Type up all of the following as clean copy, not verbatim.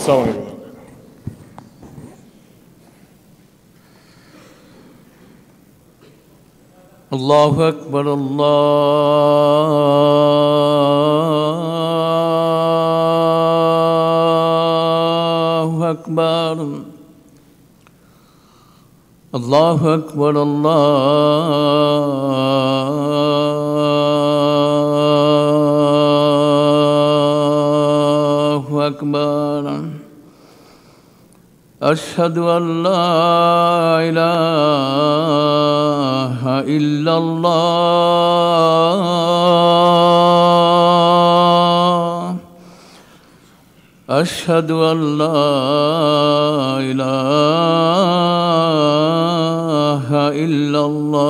السلام عليكم. الله أكبر الله أكبر الله أكبر الله أكبر أشهد أن لا إله إلا الله أشهد أن لا إله إلا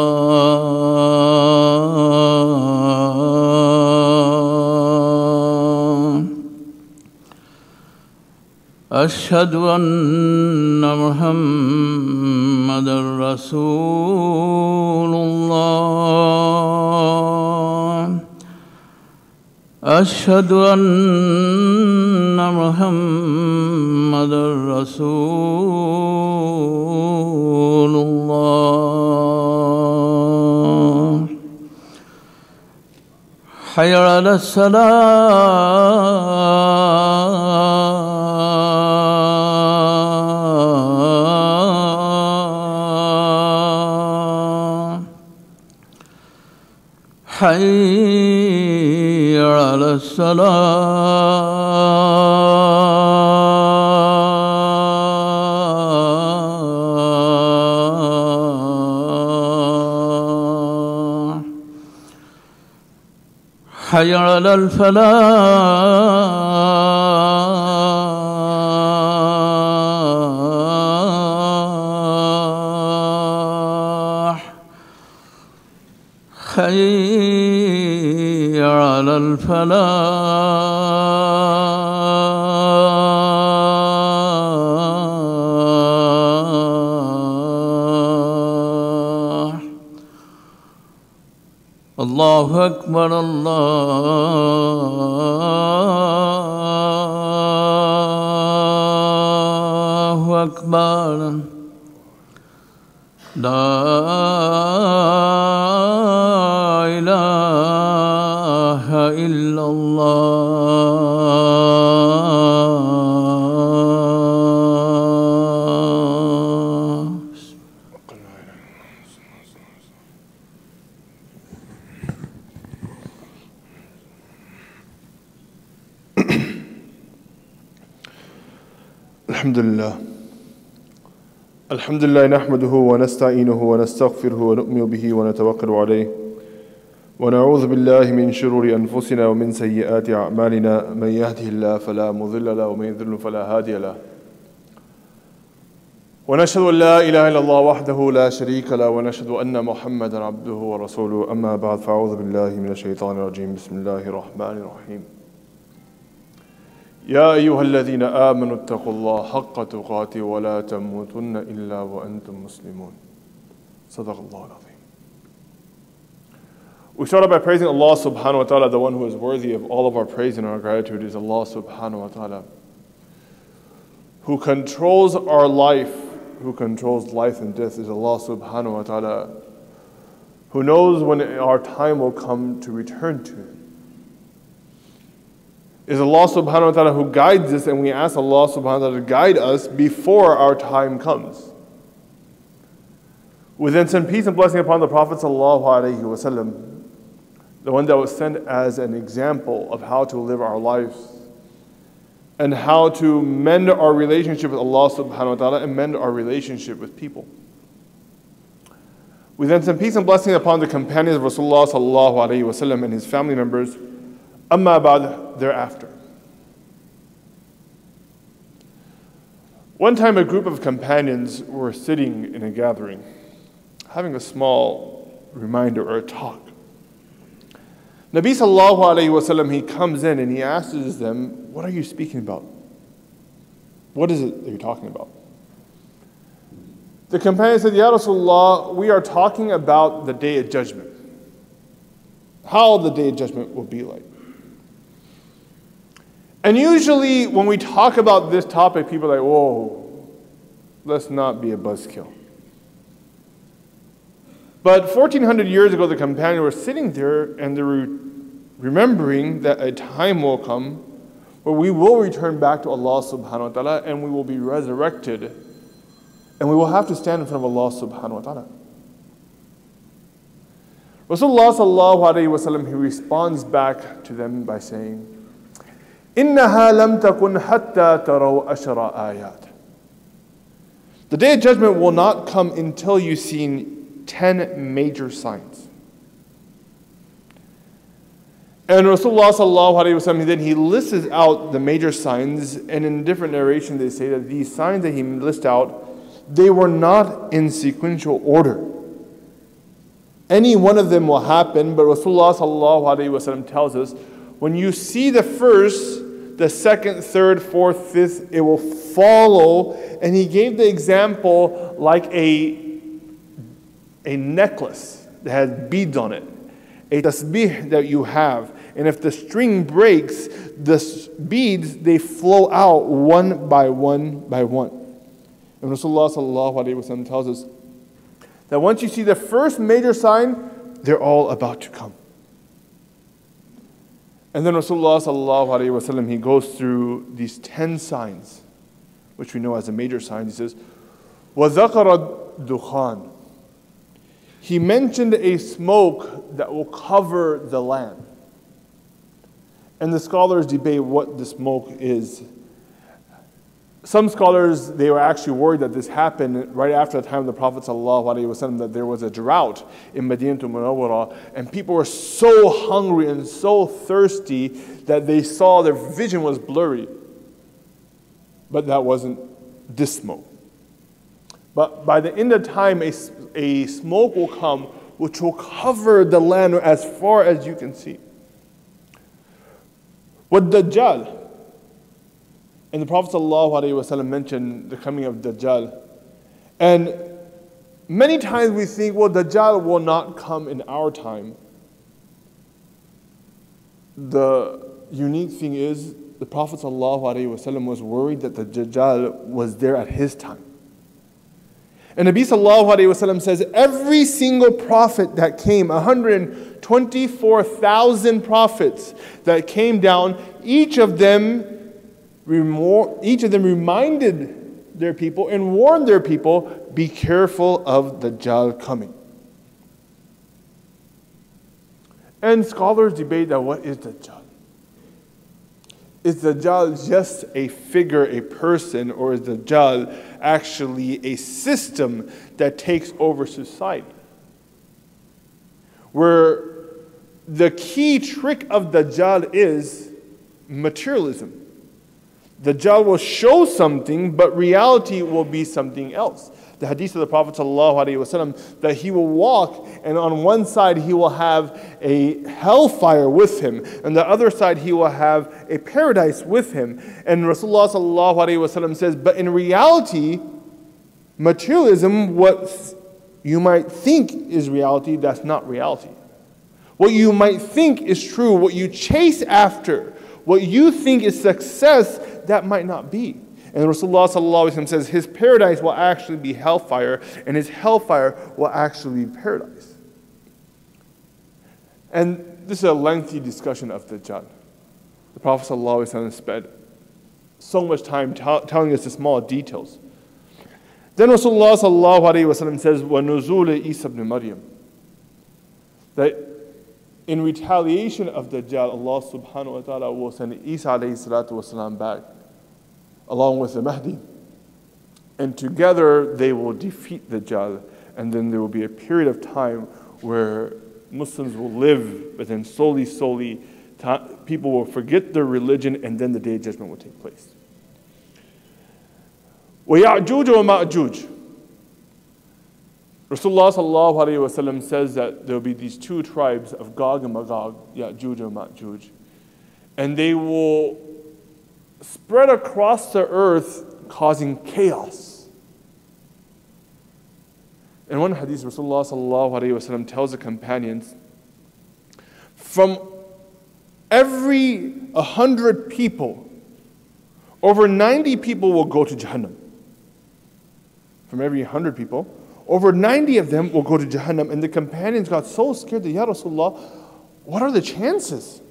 الله أشهد أن محمدًا رسول الله أشهد أن محمدًا رسول الله حي على الصلاة حي على الصلاة حي على الفلاح حي على الفلاح الله أكبر الله أكبر لا إله إلا الله الحمد لله نحمده ونستعينه ونستغفره ونؤمن به ونتوكل عليه ونعوذ بالله من شرور أنفسنا ومن سيئات أعمالنا من يهده الله فلا مضل له ومن يضلل فلا هادي له ونشهد أن لا إله إلا الله وحده لا شريك له ونشهد أن محمدا عبده ورسوله أما بعد فأعوذ بالله من الشيطان الرجيم بسم الله الرحمن الرحيم يا أيها الذين آمنوا اتقوا الله حق تقاته ولا تموتن إلا وأنتم مسلمون صدق الله العظيم. We start by praising Allah subhanahu wa ta'ala, the one who is worthy of all of our praise and our gratitude is Allah subhanahu wa ta'ala, who controls our life, who controls life and death is Allah subhanahu wa ta'ala, who knows when our time will come to return to Him. Is Allah subhanahu wa ta'ala who guides us, and we ask Allah subhanahu wa ta'ala to guide us before our time comes. We then send peace and blessing upon the Prophet sallallahu alaihi wasallam, the one that was sent as an example of how to live our lives and how to mend our relationship with Allah subhanahu wa ta'ala and mend our relationship with people. We then send peace and blessing upon the companions of Rasulullah sallallahu alaihi wasallam and his family members. Amma ba'd, thereafter. One time a group of companions were sitting in a gathering, having a small reminder or a talk. Nabi sallallahu alayhi wa sallam, he comes in and he asks them, what are you speaking about? What is it that you're talking about? The companion said, Ya Rasulullah, we are talking about the Day of Judgment. How the Day of Judgment will be like. And usually when we talk about this topic, people are like, whoa, let's not be a buzzkill. But 1400 years ago, the companions were sitting there and they were remembering that a time will come where we will return back to Allah subhanahu wa ta'ala and we will be resurrected and we will have to stand in front of Allah subhanahu wa ta'ala. Rasulullah sallallahu alayhi wa sallam, he responds back to them by saying, إِنَّهَا لَمْ تَكُنْ حَتَّى تَرَوْا أَشْرَ آيَاتٍ. The day of judgment will not come until you've seen 10 major signs. And Rasulullah sallallahu alayhi wa sallam, then he lists out the major signs, and in different narrations they say that these signs that he lists out, they were not in sequential order. Any one of them will happen, but Rasulullah sallallahu alayhi wa sallam tells us, when you see the first, the second, third, fourth, fifth, it will follow. And he gave the example like a necklace that has beads on it, a tasbih that you have. And if the string breaks, the beads, they flow out one by one by one. And Rasulullah sallallahu alayhi wa sallam tells us that once you see the first major sign, they're all about to come. And then Rasulullah sallallahu alayhi wa sallam, he goes through these 10 signs, which we know as the major signs. He says, وَذَكَرَ الدُّخَانِ. He mentioned a smoke that will cover the land. And the scholars debate what the smoke is. Some scholars, they were actually worried that this happened right after the time of the Prophet ﷺ, that there was a drought in Madinatul Munawwara, and people were so hungry and so thirsty that they saw their vision was blurry. But that wasn't this smoke. But by the end of time, a smoke will come which will cover the land as far as you can see. With Dajjal, and the Prophet ﷺ mentioned the coming of Dajjal. And many times we think, well, Dajjal will not come in our time. The unique thing is, the Prophet ﷺ was worried that the Dajjal was there at his time. And Nabi sallallahu alayhi wa sallam says, every single prophet that came, 124,000 prophets that came down, each of them reminded their people and warned their people, be careful of Dajjal coming. And scholars debate that what is Dajjal? Is Dajjal just a figure, a person, or is Dajjal actually a system that takes over society? Where the key trick of Dajjal is materialism. Dajjal will show something, but reality will be something else. The hadith of the Prophet ﷺ, that he will walk, and on one side he will have a hellfire with him, and the other side he will have a paradise with him. And Rasulullah ﷺ says, but in reality, materialism, what you might think is reality, that's not reality. What you might think is true, what you chase after, what you think is success, that might not be. And Rasulullah ﷺ says his paradise will actually be hellfire, and his hellfire will actually be paradise. And this is a lengthy discussion of Dajjal. The Prophet ﷺ spent so much time telling us the small details. Then Rasulullah ﷺ says, وَنُزُولِ Isa ibn Maryam, that in retaliation of Dajjal, Allah subhanahu wa ta'ala will send Isa alayhi salatu wasalam back, along with the Mahdi. And together they will defeat Dajjal. And then there will be a period of time where Muslims will live, but then slowly, people will forget their religion, and then the Day of Judgment will take place. وَيَعْجُوجَ وَمَأْجُوجَ. Rasulullah sallallahu alayhi wa sallam says that there will be these two tribes of Gog and Magog, Ya'juj and Ma'juj. And they will spread across the earth, causing chaos. In one hadith, Rasulullah sallallahu alayhi wa sallam tells the companions, from every 100 people, over 90 people will go to Jahannam. From every 100 people, over 90 of them will go to Jahannam. And the companions got so scared that, Ya Rasulullah, what are the chances?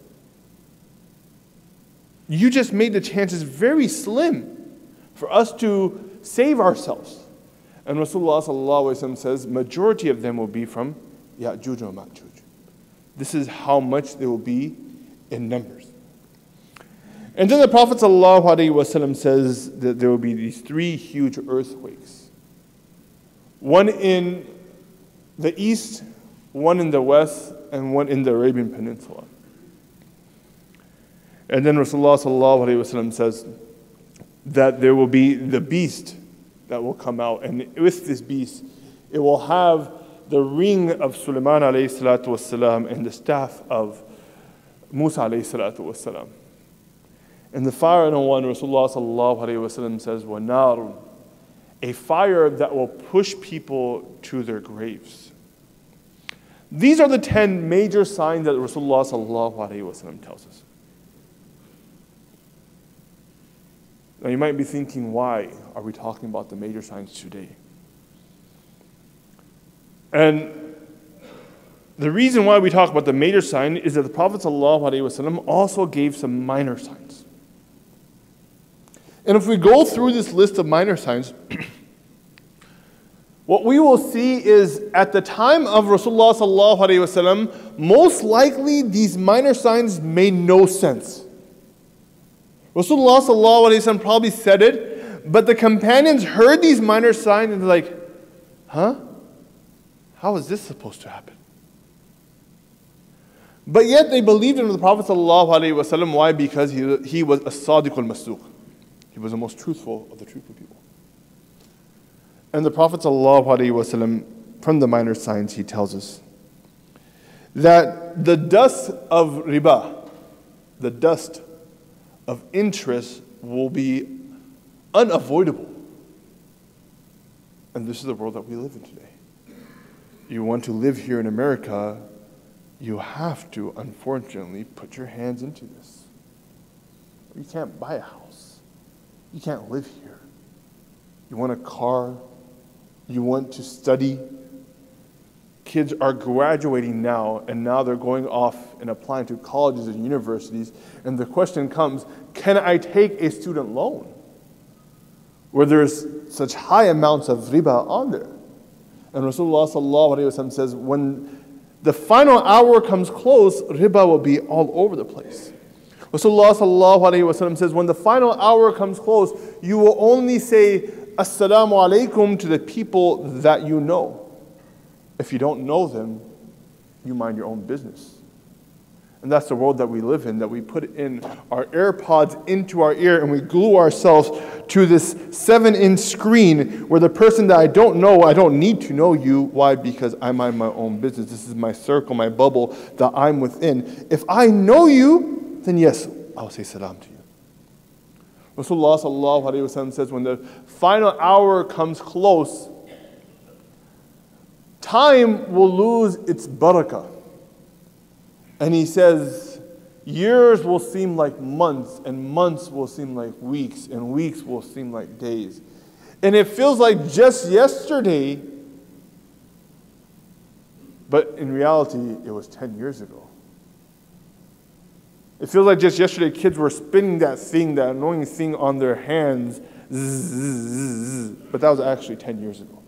You just made the chances very slim for us to save ourselves. And Rasulullah sallallahu alaihi wasallam says, majority of them will be from Ya'juj and Ma'juj. This is how much they will be in numbers. And then the Prophet sallallahu alaihi wasallam says that there will be these 3 huge earthquakes. One in the east, one in the west, and one in the Arabian Peninsula. And then Rasulullah sallallahu alaihi wasallam says that there will be the beast that will come out, and with this beast, it will have the ring of Sulaiman alayhi salatu wasalam and the staff of Musa alayhi salatu wasalam. And the final one, Rasulullah sallallahu alaihi wasallam says, وَنَارٌ, a fire that will push people to their graves. These are the 10 major signs that Rasulullah sallallahu alaihi wasallam tells us. Now you might be thinking, why are we talking about the major signs today? And the reason why we talk about the major sign is that the Prophet ﷺ also gave some minor signs. And if we go through this list of minor signs, what we will see is at the time of Rasulullah ﷺ, most likely these minor signs made no sense. Rasulullah ﷺ probably said it, but the companions heard these minor signs and they're like, huh? How is this supposed to happen? But yet they believed in the Prophet ﷺ. Why? Because he was a Sadiq al-Masduq. He was the most truthful of the truthful people. And the Prophet ﷺ, from the minor signs, he tells us that the dust of riba, the dust of interest, will be unavoidable. And this is the world that we live in today. You want to live here in America, you have to, unfortunately, put your hands into this. You can't buy a house. You can't live here. You want a car. You want to study. Kids are graduating now, and now they're going off and applying to colleges and universities. And the question comes, can I take a student loan where there's such high amounts of riba on there? And Rasulullah sallallahu alaihi wasallam says, when the final hour comes close, riba will be all over the place. Rasulullah sallallahu alaihi wasallam says, when the final hour comes close, you will only say assalamu alaikum to the people that you know. If you don't know them, you mind your own business. And that's the world that we live in, that we put in our AirPods into our ear and we glue ourselves to this 7-inch screen where the person that I don't know, I don't need to know you. Why? Because I mind my own business. This is my circle, my bubble that I'm within. If I know you, then yes, I'll say salam to you. Rasulullah sallallahu alaihi wasallam says, when the final hour comes close, time will lose its barakah. And he says, years will seem like months, and months will seem like weeks, and weeks will seem like days. And it feels like just yesterday, but in reality, it was 10 years ago. It feels like just yesterday kids were spinning that thing, that annoying thing on their hands, but that was actually 10 years ago.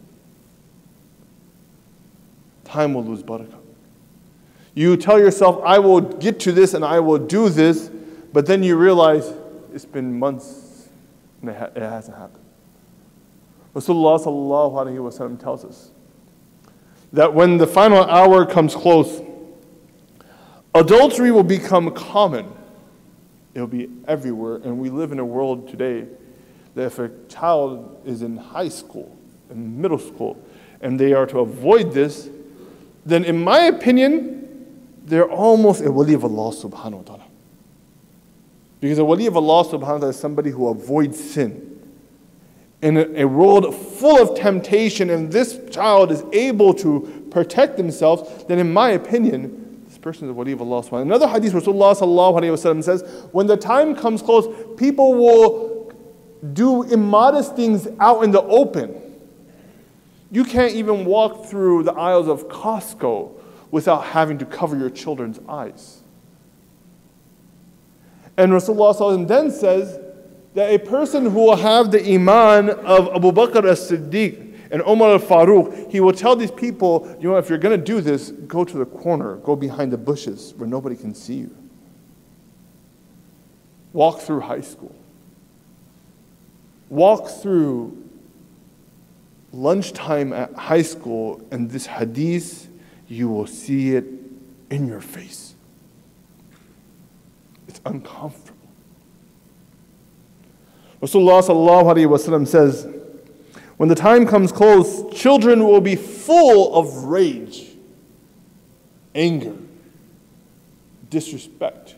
Time will lose barakah. You tell yourself, I will get to this and I will do this, but then you realize it's been months and it hasn't happened. Rasulullah sallallahu alaihi wasallam tells us that when the final hour comes close, adultery will become common. It will be everywhere, and we live in a world today that if a child is in high school, in middle school, and they are to avoid this, then in my opinion, they're almost a wali of Allah subhanahu wa ta'ala. Because a wali of Allah subhanahu wa ta'ala is somebody who avoids sin. In a world full of temptation, and this child is able to protect themselves, then in my opinion, this person is a wali of Allah subhanahu wa ta'ala. Another hadith, Rasulullah sallallahu alayhi wa sallam says, when the time comes close, people will do immodest things out in the open. You can't even walk through the aisles of Costco without having to cover your children's eyes. And Rasulullah ﷺ then says that a person who will have the iman of Abu Bakr as-Siddiq and Umar al-Faruq, he will tell these people, if you're going to do this, go to the corner, go behind the bushes where nobody can see you. Walk through high school. Walk through lunchtime at high school, and this hadith, you will see it in your face. It's uncomfortable. Rasulullah sallallahu alaihi wasallam says, when the time comes close, children will be full of rage, anger, disrespect,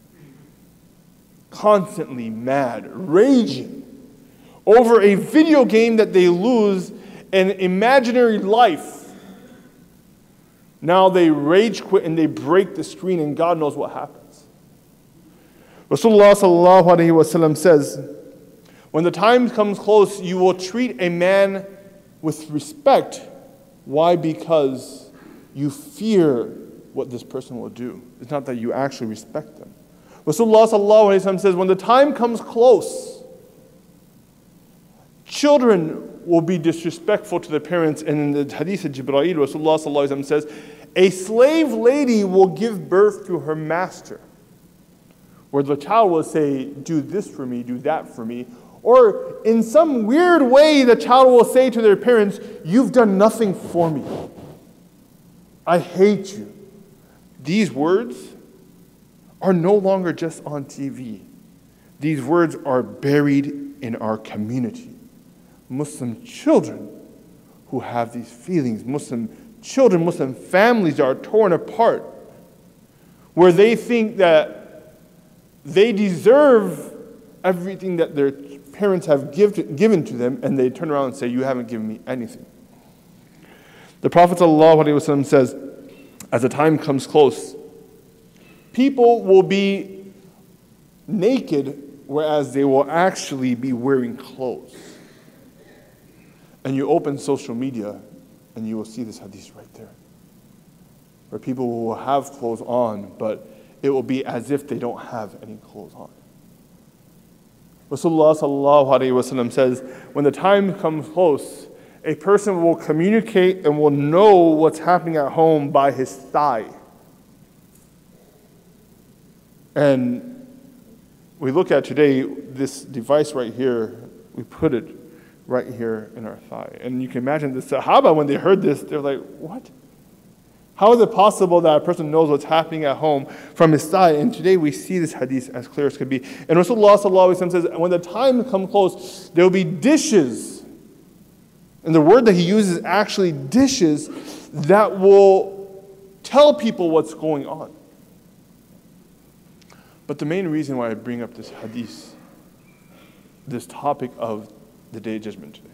constantly mad, raging over a video game that they lose, an imaginary life. Now they rage quit and they break the screen, and God knows what happens. Rasulullah sallallahu alaihi wasallam says, when the time comes close, you will treat a man with respect. Why? Because you fear what this person will do. It's not that you actually respect them. Rasulullah sallallahu alaihi wasallam says, when the time comes close, children will be disrespectful to their parents. And in the hadith of Jibreel, Rasulullah sallallahu alaihi wasallam says, a slave lady will give birth to her master, where the child will say, do this for me, do that for me. Or in some weird way, the child will say to their parents, you've done nothing for me. I hate you. These words are no longer just on TV. These words are buried in our community. Muslim children who have these feelings, Muslim children, Muslim families are torn apart, where they think that they deserve everything that their parents have given to them, and they turn around and say, you haven't given me anything. The Prophet ﷺ says, as the time comes close, people will be naked, whereas they will actually be wearing clothes. And you open social media, and you will see this hadith right there, where people will have clothes on, but it will be as if they don't have any clothes on. Rasulullah sallallahu alaihi wasallam says, when the time comes close, a person will communicate and will know what's happening at home by his thigh. And we look at today, this device right here, we put it right here in our thigh. And you can imagine the Sahaba, when they heard this, they're like, what? How is it possible that a person knows what's happening at home from his thigh? And today we see this hadith as clear as could be. And Rasulullah sallallahu alaihi wasallam says, when the time comes close, there will be dishes. And the word that he uses is actually dishes that will tell people what's going on. But the main reason why I bring up this hadith, this topic of the Day of Judgment today.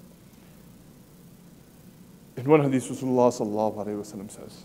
In one hadith, Rasulullah sallallahu alaihi wasallam says,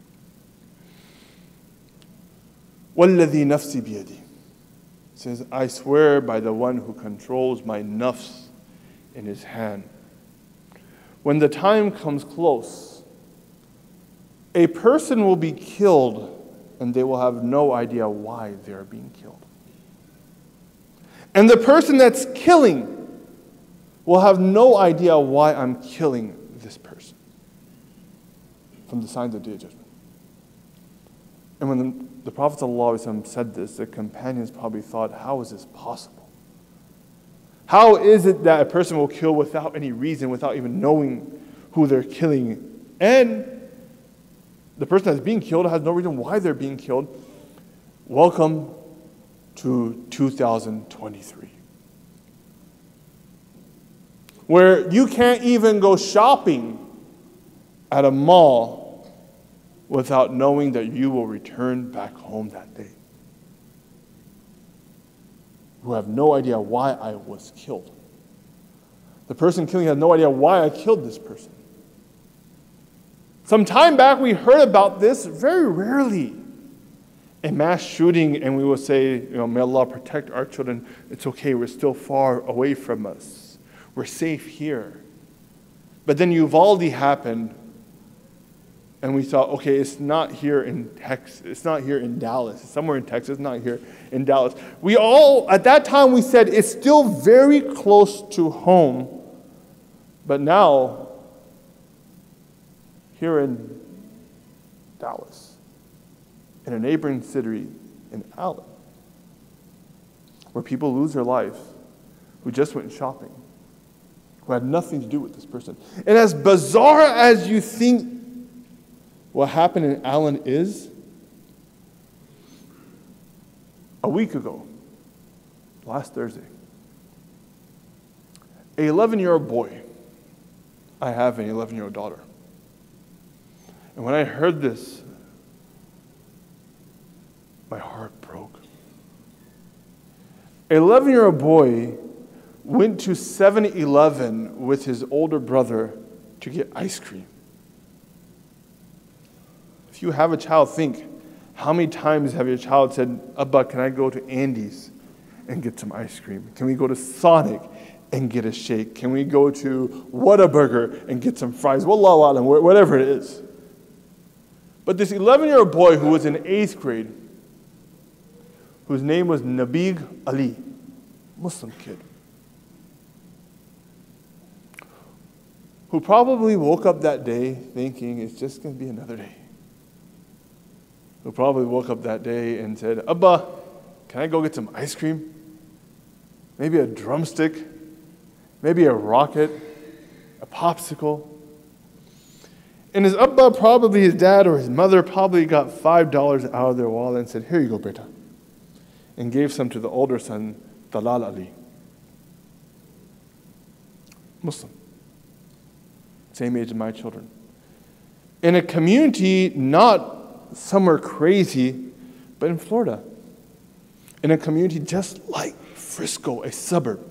وَالَّذِي نَفْسِي بِيَدِي, says, I swear by the one who controls my nafs in his hand. When the time comes close, a person will be killed and they will have no idea why they are being killed. And the person that's killing will have no idea why I'm killing this person. From the signs of the Day of Judgment. And when the Prophet ﷺ said this, the companions probably thought, how is this possible? How is it that a person will kill without any reason, without even knowing who they're killing? And the person that's being killed has no reason why they're being killed. Welcome to 2023. Where you can't even go shopping at a mall without knowing that you will return back home that day. Who have no idea why I was killed. The person killing has no idea why I killed this person. Some time back we heard about this very rarely. a mass shooting and we will say, may Allah protect our children. It's okay, we're still far away from us. We're safe here. But then Uvalde happened and we thought, okay, it's not here in Texas. It's not here in Dallas. It's somewhere in Texas, not here in Dallas. We all, at that time we said, it's still very close to home. But now, here in Dallas, in a neighboring city in Allen, where people lose their life, who just went shopping, who had nothing to do with this person. And as bizarre as you think what happened in Allen is, a week ago, last Thursday, an 11-year-old boy, I have an 11-year-old daughter. And when I heard this, my heart broke. An 11-year-old boy went to 7-Eleven with his older brother to get ice cream. If you have a child, think, how many times have your child said, Abba, can I go to Andy's and get some ice cream? Can we go to Sonic and get a shake? Can we go to Whataburger and get some fries? Wallahu alam, whatever it is. But this 11-year-old boy who was in 8th grade, whose name was Nabig Ali, Muslim kid, who probably woke up that day thinking it's just going to be another day. Who probably woke up that day and said, Abba, can I go get some ice cream? Maybe a drumstick, maybe a rocket, a popsicle. And his Abba, probably his dad or his mother, probably got $5 out of their wallet and said, here you go, beta. And gave some to the older son, Talal Ali. Muslim. Same age as my children. In a community not somewhere crazy, but in Florida. In a community just like Frisco, a suburb.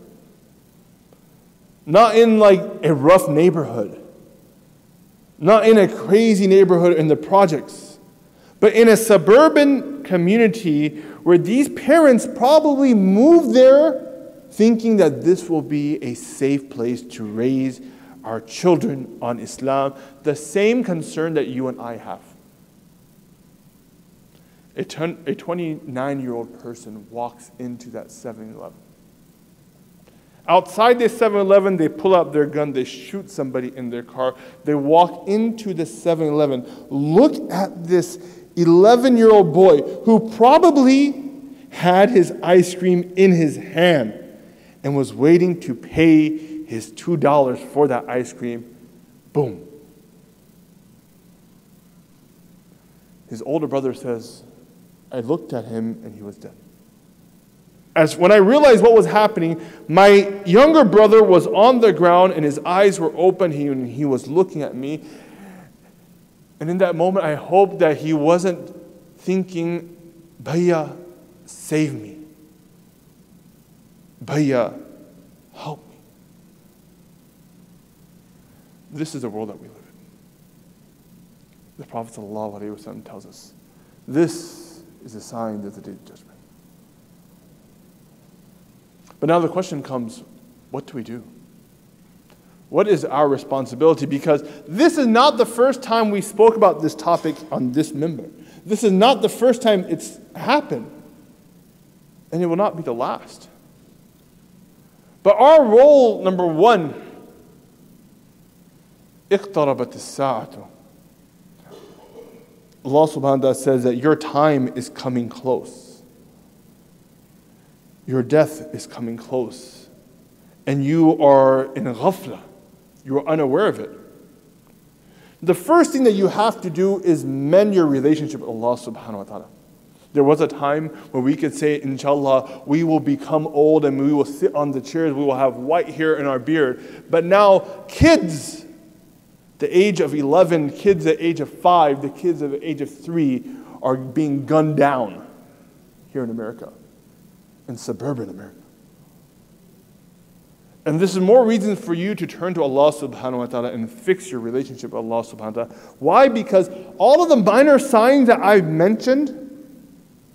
Not in like a rough neighborhood. Not in a crazy neighborhood in the projects. But in a suburban community where these parents probably moved there thinking that this will be a safe place to raise our children on Islam. The same concern that you and I have. A 29-year-old person walks into that 7-Eleven. Outside the 7-Eleven, they pull out their gun, they shoot somebody in their car. They walk into the 7-Eleven. Look at this 11-year-old boy who probably had his ice cream in his hand and was waiting to pay his $2 for that ice cream. Boom. His older brother says, I looked at him and he was dead. When I realized what was happening, my younger brother was on the ground and his eyes were open and he was looking at me. And in that moment, I hoped that he wasn't thinking, Bhaiya, save me. Bhaiya, help me. This is the world that we live in. The Prophet ﷺ tells us, this is a sign of the day of judgment. But now the question comes, what do we do? What is our responsibility? Because this is not the first time we spoke about this topic on this minbar. This is not the first time it's happened. And it will not be the last. But our role, number one, اقتربت الساعة. Allah subhanahu wa ta'ala says that your time is coming close. Your death is coming close. And you are in ghafla. You are unaware of it. The first thing that you have to do is mend your relationship with Allah subhanahu wa ta'ala. There was a time where we could say, inshallah, we will become old and we will sit on the chairs, we will have white hair in our beard. But now, kids, the age of 11, kids at the age of 5, the kids at the age of 3 are being gunned down here in America, in suburban America. And this is more reason for you to turn to Allah subhanahu wa ta'ala and fix your relationship with Allah subhanahu wa ta'ala. Why? Because all of the minor signs that I've mentioned,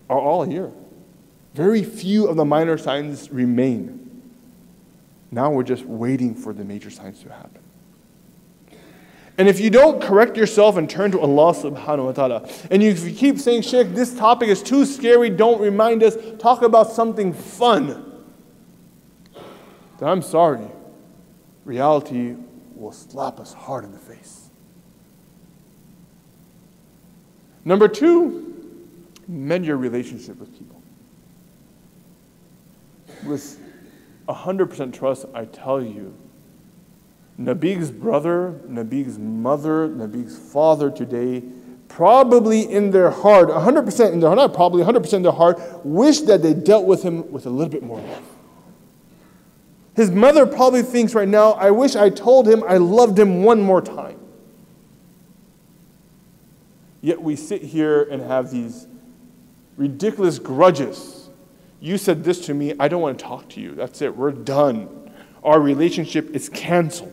are all here. Very few of the minor signs remain. Now we're just waiting for the major signs to happen. And if you don't correct yourself and turn to Allah subhanahu wa ta'ala, and if you keep saying, Sheikh, this topic is too scary, don't remind us, talk about something fun, then I'm sorry, reality will slap us hard in the face. Number 2, mend your relationship with people. With 100% trust, I tell you, Nabi's brother, Nabi's mother, Nabi's father today, probably in their heart, 100% in their heart, not probably, 100% in their heart, wish that they dealt with him with a little bit more love. His mother probably thinks right now, I wish I told him I loved him one more time. Yet we sit here and have these ridiculous grudges. You said this to me, I don't want to talk to you. That's it, we're done. Our relationship is canceled.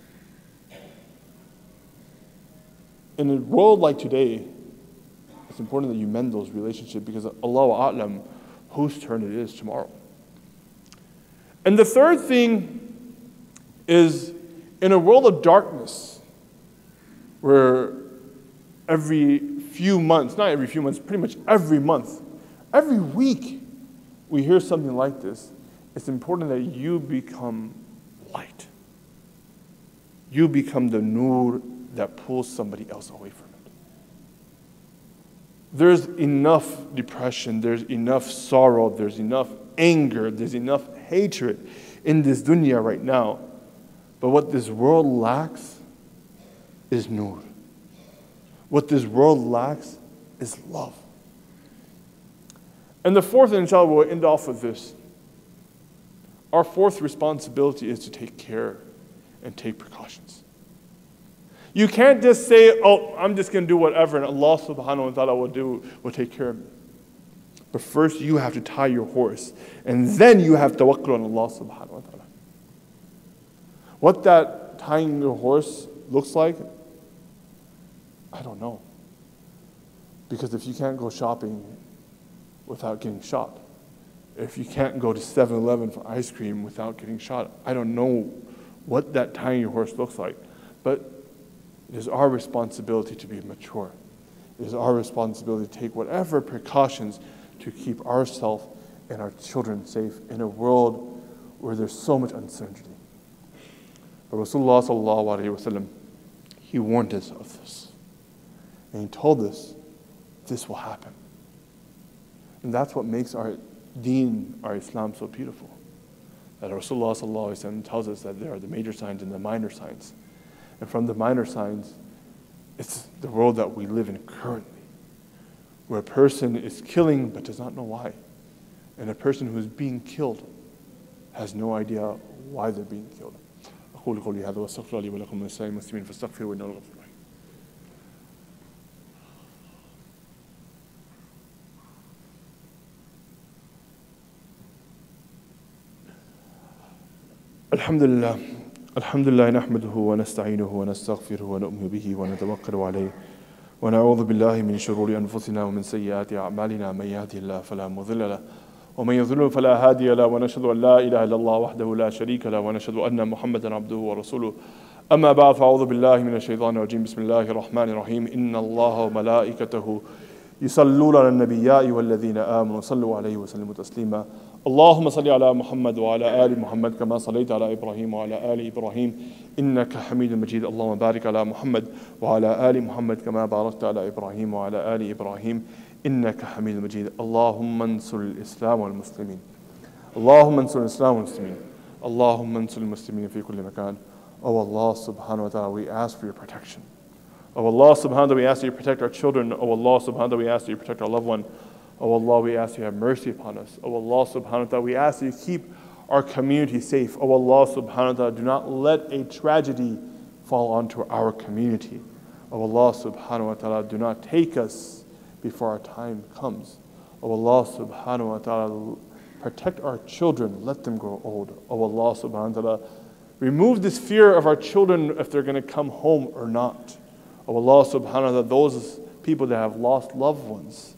In a world like today, it's important that you mend those relationships because Allahu A'lam whose turn it is tomorrow. And the third thing is, in a world of darkness, where every few months, not every few months, pretty much every month, every week, we hear something like this, it's important that you become light. You become the nur that pulls somebody else away from it. There's enough depression, there's enough sorrow, there's enough anger, there's enough hatred in this dunya right now. But what this world lacks is nur. What this world lacks is love. And the fourth, inshallah, we'll end off with this. Our fourth responsibility is to take care and take precautions. You can't just say, oh, I'm just going to do whatever and Allah subhanahu wa ta'ala will take care of me. But first you have to tie your horse and then you have tawakkul on Allah subhanahu wa ta'ala. What that tying your horse looks like, I don't know. Because if you can't go shopping without getting shot, if you can't go to 7-Eleven for ice cream without getting shot, I don't know what that tying your horse looks like. But it is our responsibility to be mature. It is our responsibility to take whatever precautions to keep ourselves and our children safe in a world where there's so much uncertainty. But Rasulullah sallallahu alaihi wasallam, he warned us of this. And he told us this will happen. And that's what makes our deen, our Islam, so beautiful. That Rasulullah sallallahu alaihi wasallam tells us that there are the major signs and the minor signs. And from the minor signs, it's the world that we live in currently, where a person is killing but does not know why. And a person who is being killed has no idea why they're being killed. أقول قولي هذا وأستغفر لي ولكم ولسائر المسلمين فاستغفروا إنه الغفور الرحيم. الحمد لله نحمده ونستعينه ونستغفره ونؤمن به ونتوكل عليه ونعوذ بالله من شرور أنفسنا ومن سيئات أعمالنا من يهده الله فلا مضل له ومن يضلل فلا هادي له ونشهد أن لا إله إلا الله وحده لا شريك له ونشهد أن محمدا عبده ورسوله أما بعد فأعوذ بالله من الشيطان الرجيم بسم الله الرحمن الرحيم إن الله وملائكته يصلون على النبي يا أيها الذين آمنوا صلوا عليه وسلموا تسليما اللهم صل على محمد وعلى آل محمد كما صليت على إبراهيم وعلى آل إبراهيم إنك حميد مجيد اللهم بارك على محمد وعلى آل محمد كما باركت على إبراهيم وعلى آل إبراهيم إنك حميد مجيد اللهم انصر الإسلام والمسلمين اللهم انصر الإسلام والمسلمين اللهم انصر المسلمين في كل مكان Oh Allah subhanahu wa ta'ala, we ask for your protection. Oh Allah subhanahu wa ta'ala, we ask that you protect our children. Oh Allah subhanahu wa ta'ala, we ask that you protect our loved one. Oh Allah, we ask you have mercy upon us. Oh Allah subhanahu wa ta'ala, we ask that you keep our community safe. Oh Allah subhanahu wa ta'ala, do not let a tragedy fall onto our community. Oh Allah subhanahu wa ta'ala, do not take us before our time comes. Oh Allah subhanahu wa ta'ala, protect our children, let them grow old. Oh Allah subhanahu wa ta'ala, remove this fear of our children if they're going to come home or not. Oh Allah subhanahu wa ta'ala, those people that have lost loved ones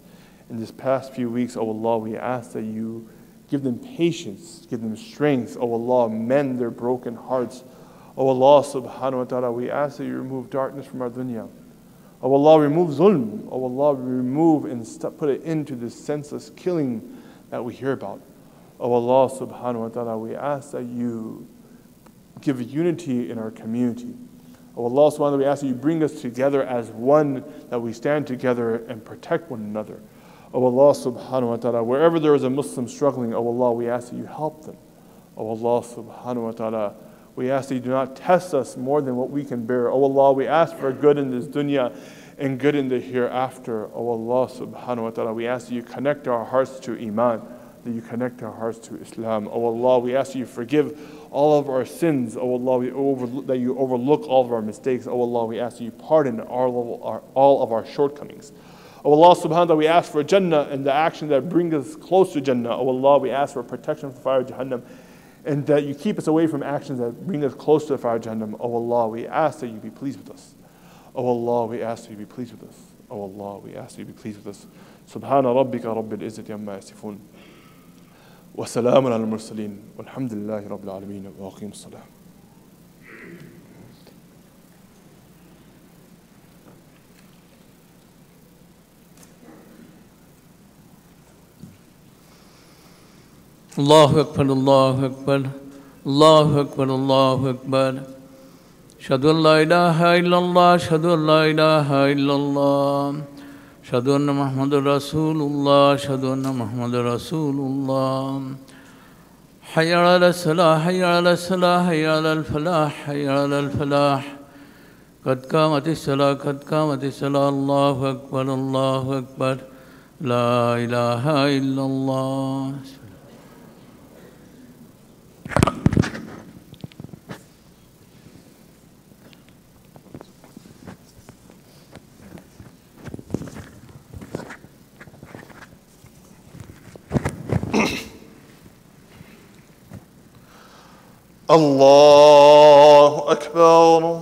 in this past few weeks, O Allah, we ask that you give them patience, give them strength, O Allah, mend their broken hearts. O Allah subhanahu wa ta'ala, we ask that you remove darkness from our dunya. O Allah, remove zulm. O Allah, remove and put it into this senseless killing that we hear about. O Allah subhanahu wa ta'ala, we ask that you give unity in our community. O Allah subhanahu wa ta'ala, we ask that you bring us together as one, that we stand together and protect one another. O Allah subhanahu wa ta'ala, wherever there is a Muslim struggling, O Allah, we ask that you help them. O Allah subhanahu wa ta'ala, we ask that you do not test us more than what we can bear. O Allah, we ask for good in this dunya and good in the hereafter. O Allah subhanahu wa ta'ala, we ask that you connect our hearts to Iman, that you connect our hearts to Islam. O Allah, we ask that you forgive all of our sins. O Allah, that you overlook all of our mistakes. O Allah, we ask that you pardon all of our shortcomings. O Allah subhanahu wa ta'ala, we ask for Jannah and the action that brings us close to Jannah. O Allah, we ask for protection from the fire of Jahannam, and that you keep us away from actions that bring us close to the fire of Jahannam. O Allah, we ask that you be pleased with us. O Allah, we ask that you be pleased with us. O Allah, we ask that you be pleased with us. Subhana rabbika rabbil izzati amma yasifun. Wa salamun ala al-mursaleen. Walhamdulillahi rabbil alameen. Wa aqim as-salam. Allahu Akbar, Allahu Akbar, Allahu Akbar, Allahu Akbar. Ashhadu an la ilaha illallah, ashhadu an la ilaha illallah. Ashhadu anna Muhammadur Rasulullah, ashhadu anna Muhammadur Rasulullah. Hayya ala salah, hayya ala salah, hayya ala al-falah, hayya ala al-falah. Qad qamatis salah, qad qamatis salah. Allahu Akbar, Allahu Akbar. La ilaha illallah. Allahu Akbar.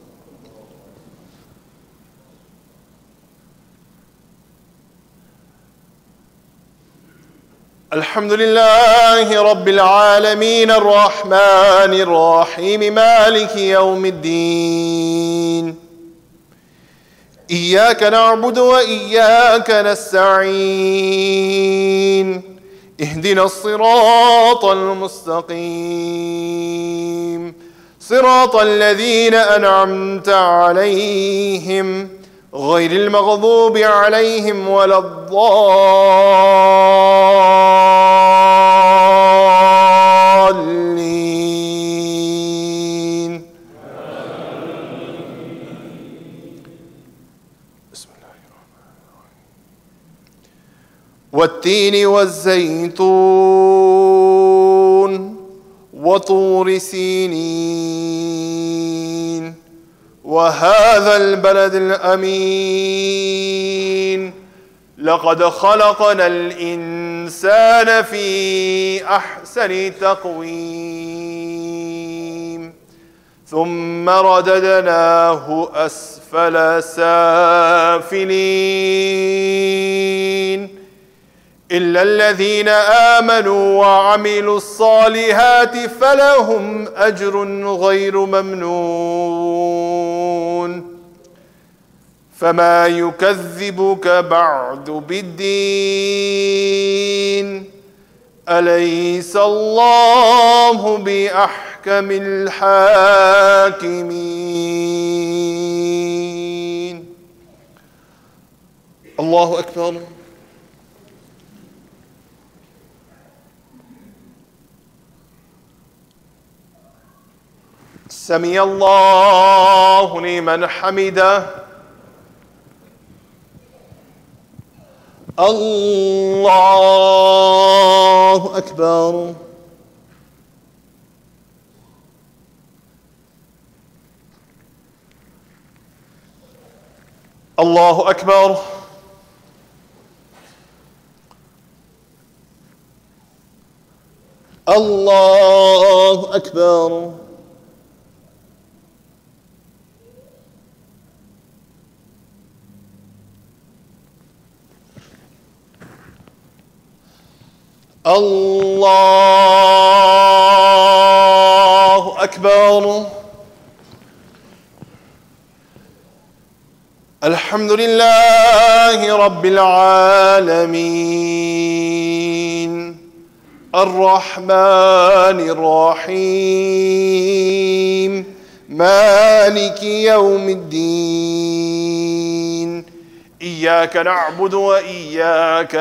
الحمد لله رب العالمين الرحمن الرحيم مالك يوم الدين إياك نعبد وإياك نستعين اهدنا الصراط المستقيم صراط الذين أنعمت عليهم غير المغضوب عليهم ولا الضالين. بسم الله الرحمن الرحيم. والتين والزيتون وطور سينين وهذا البلد الأمين لقد خلقنا الإنسان في أحسن تقويم ثم رددناه أسفل سافلين إلا الذين آمنوا وعملوا الصالحات فلهم أجر غير ممنون فما يكذبك بعد بالدين أليس الله بأحكم الحاكمين. الله أكبر. سمع الله لمن حمده. الله أكبر. الله أكبر. الله أكبر. الله أكبر. الحمد لله رب العالمين الرحمن الرحيم مالك يوم الدين إياك نعبد وإياك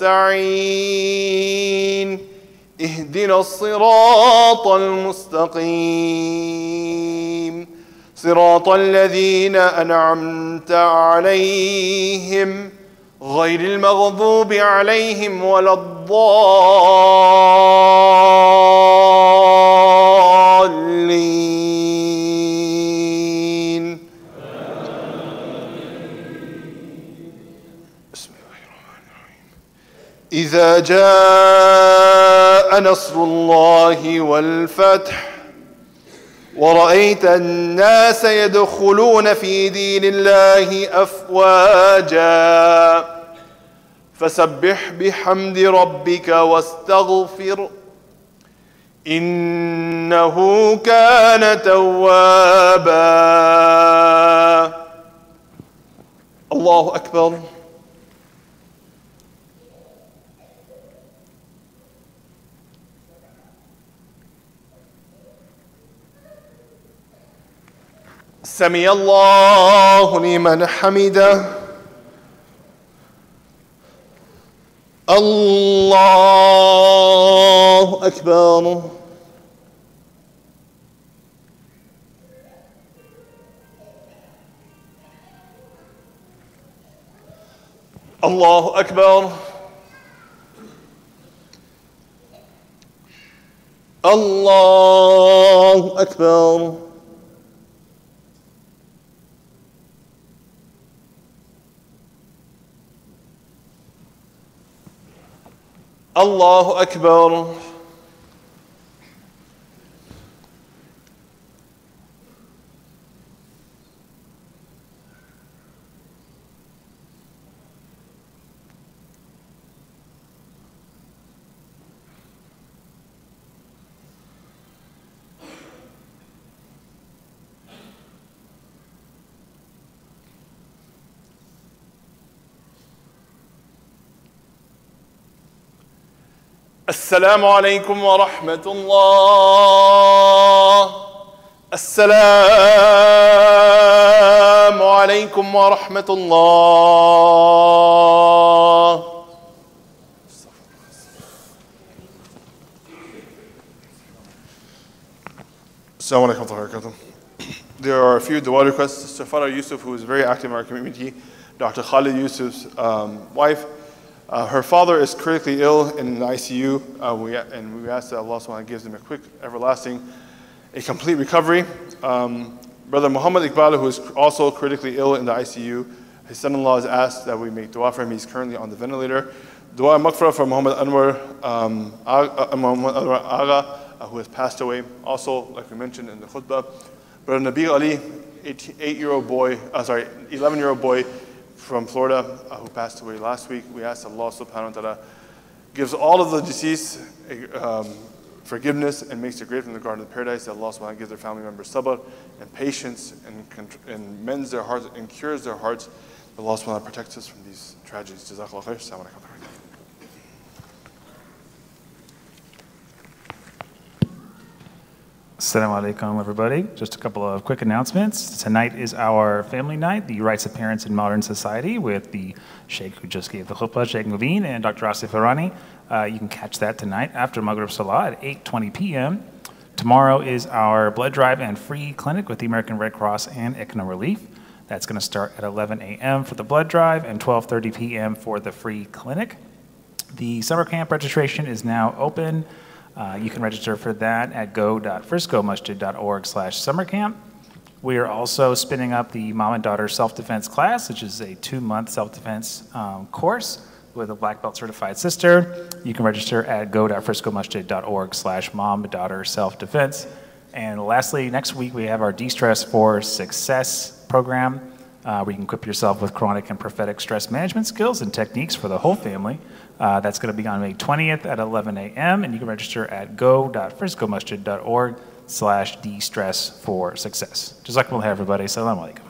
نستعين اهدنا الصراط المستقيم صراط الذين أنعمت عليهم غير المغضوب عليهم ولا الضالين. بسم الله الرحمن الرحيم. إذا جاء نصر الله والفتح ورأيت الناس يدخلون في دين الله أفواجا فسبح بحمد ربك واستغفر إنه كان توابا. الله أكبر. سمع الله لمن حمده. الله أكبر. الله أكبر. الله أكبر. الله أكبر. السلام عليكم ورحمة الله. السلام عليكم ورحمة الله. Assalamu alaikum wa rahmatullahi. There are a few dua requests. Safara Yusuf, who is very active in our community, Dr. Khalid Yusuf's wife, her father is critically ill in the ICU, and we ask that Allah subhanahu wa ta'ala gives him a quick, everlasting, a complete recovery. Brother Muhammad Iqbal, who is also critically ill in the ICU, his son-in-law has asked that we make dua for him. He's currently on the ventilator. Dua maghfirah for Muhammad Anwar Aga, who has passed away. Also, like we mentioned in the khutbah, Brother Nabi Ali, 11-year-old boy from Florida, who passed away last week. We ask Allah subhanahu wa ta'ala gives all of the deceased forgiveness and makes it great from the Garden of Paradise. That Allah subhanahu wa ta'ala gives their family members sabr and patience and mends their hearts and cures their hearts. That Allah subhanahu wa ta'ala protects us from these tragedies. Jazakallah khair. Assalamu alaikum. Assalamu alaikum, everybody. Just a couple of quick announcements. Tonight is our family night, the Rights of Parents in Modern Society, with the Sheikh who just gave the khutbah, Sheikh Mubin, and Dr. Asif Irani. You can catch that tonight after Maghrib Salah at 8:20 p.m. Tomorrow is our blood drive and free clinic with the American Red Cross and ICNA Relief. That's going to start at 11 a.m. for the blood drive and 12:30 p.m. for the free clinic. The summer camp registration is now open. You can register for that at go.friscomasjid.org/summercamp. We are also spinning up the Mom and Daughter Self-Defense class, which is a 2-month self-defense course with a black belt certified sister. You can register at go.friscomasjid.org/mom-daughter self-defense. And lastly, next week we have our De-Stress for Success program. where you can equip yourself with chronic and prophetic stress management skills and techniques for the whole family. That's going to be on May 20th at 11 a.m., and you can register at go.friscomasjid.org/destress for success. Jazakumullah, everybody. Assalamu alaikum.